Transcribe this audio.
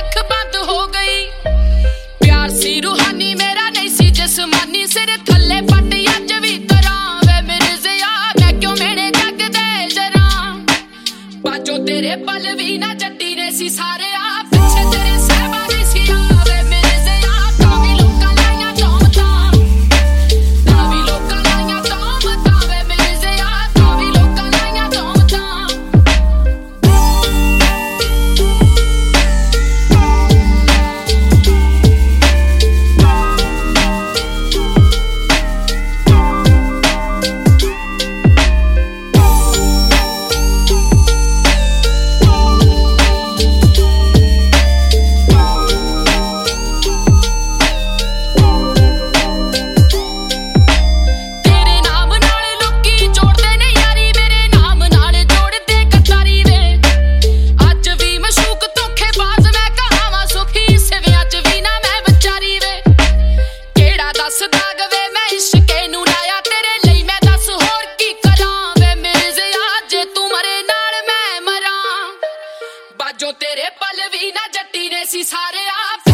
अख बंद हो गई। प्यार सी रूहानी मेरा नहीं सी जिस्मानी, सिर थले पट अज भी तरा वे मिर्ज़िया, मैं क्यों मेरे जग दे जरा। बाजो तेरे पल भी ना जट्टी ने सी सारे आ, पिछे तेरे सहबा नहीं सी आवे मिर्ज़िया, तावी लोकां लाइयां तोहमतां, तावी लोकां लाइयां तोहमतां वे मिर्ज़िया, तावी लोकां लाइयां तोहमतां। जो तेरे पल भी ना जट्टी ने सी सारे आप